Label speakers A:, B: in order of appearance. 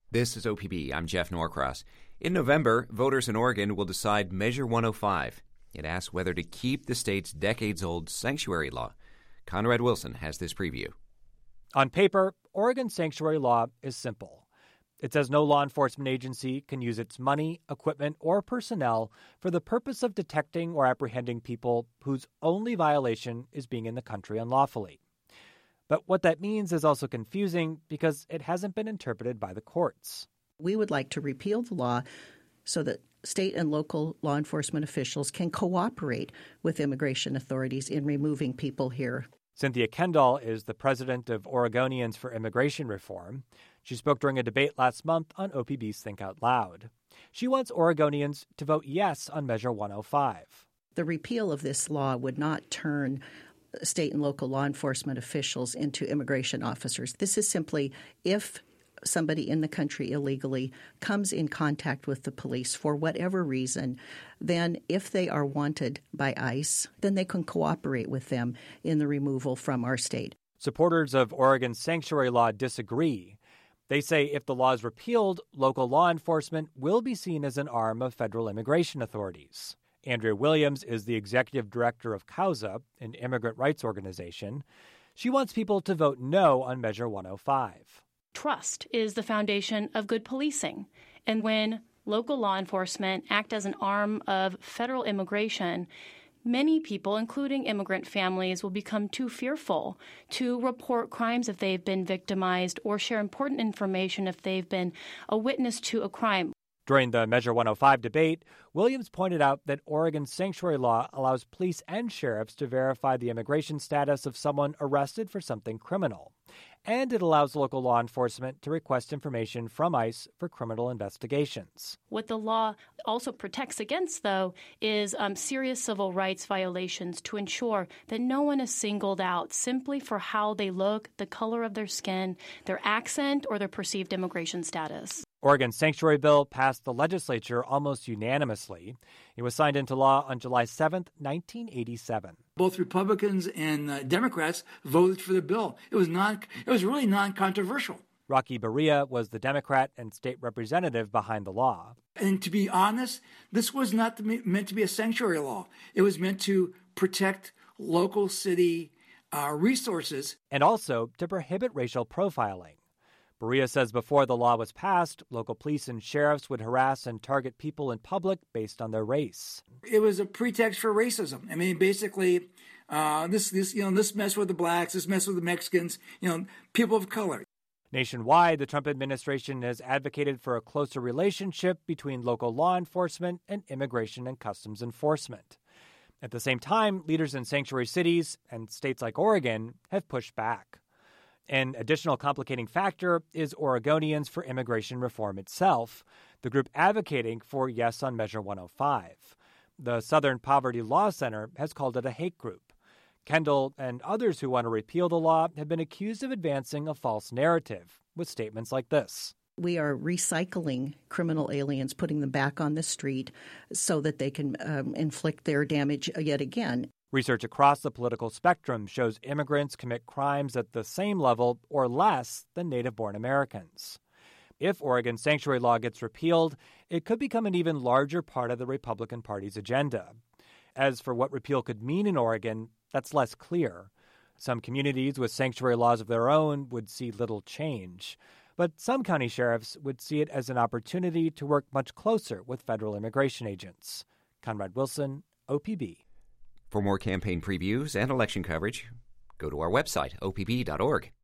A: This is OPB. I'm Jeff Norcross. In November, voters in Oregon will decide Measure 105. It asks whether to keep the state's decades-old sanctuary law. Conrad Wilson has this preview.
B: On paper, Oregon's sanctuary law is simple. It says no law enforcement agency can use its money, equipment, or personnel for the purpose of detecting or apprehending people whose only violation is being in the country unlawfully. But what that means is also confusing because it hasn't been interpreted by the courts.
C: We would like to repeal the law so that state and local law enforcement officials can cooperate with immigration authorities in removing people here.
B: Cynthia Kendall is the president of Oregonians for Immigration Reform. She spoke during a debate last month on OPB's Think Out Loud. She wants Oregonians to vote yes on Measure 105.
C: The repeal of this law would not turn state and local law enforcement officials into immigration officers. This is simply if somebody in the country illegally comes in contact with the police for whatever reason, then if they are wanted by ICE, then they can cooperate with them in the removal from our state.
B: Supporters of Oregon's sanctuary law disagree. They say if the law is repealed, local law enforcement will be seen as an arm of federal immigration authorities. Andrea Williams is the executive director of CAUSA, an immigrant rights organization. She wants people to vote no on Measure 105.
D: Trust is the foundation of good policing. And when local law enforcement act as an arm of federal immigration, many people, including immigrant families, will become too fearful to report crimes if they've been victimized or share important information if they've been a witness to a crime.
B: During the Measure 105 debate, Williams pointed out that Oregon's sanctuary law allows police and sheriffs to verify the immigration status of someone arrested for something criminal. And it allows local law enforcement to request information from ICE for criminal investigations.
D: What the law also protects against, though, is serious civil rights violations to ensure that no one is singled out simply for how they look, the color of their skin, their accent, or their perceived immigration status.
B: Oregon's sanctuary bill passed the legislature almost unanimously. It was signed into law on July 7, 1987.
E: Both Republicans and Democrats voted for the bill. It was really non-controversial.
B: Rocky Berea was the Democrat and state representative behind the law.
E: And to be honest, this was not meant to be a sanctuary law. It was meant to protect local city resources.
B: And also to prohibit racial profiling. Berea says before the law was passed, local police and sheriffs would harass and target people in public based on their race.
E: It was a pretext for racism. I mean, basically, this mess with the blacks, this mess with the Mexicans, people of color.
B: Nationwide, the Trump administration has advocated for a closer relationship between local law enforcement and immigration and customs enforcement. At the same time, leaders in sanctuary cities and states like Oregon have pushed back. An additional complicating factor is Oregonians for Immigration Reform itself, the group advocating for yes on Measure 105. The Southern Poverty Law Center has called it a hate group. Kendall and others who want to repeal the law have been accused of advancing a false narrative with statements like this.
C: We are recycling criminal aliens, putting them back on the street so that they can inflict their damage yet again.
B: Research across the political spectrum shows immigrants commit crimes at the same level or less than native-born Americans. If Oregon's sanctuary law gets repealed, it could become an even larger part of the Republican Party's agenda. As for what repeal could mean in Oregon, that's less clear. Some communities with sanctuary laws of their own would see little change. But some county sheriffs would see it as an opportunity to work much closer with federal immigration agents. Conrad Wilson, OPB.
A: For more campaign previews and election coverage, go to our website, opb.org.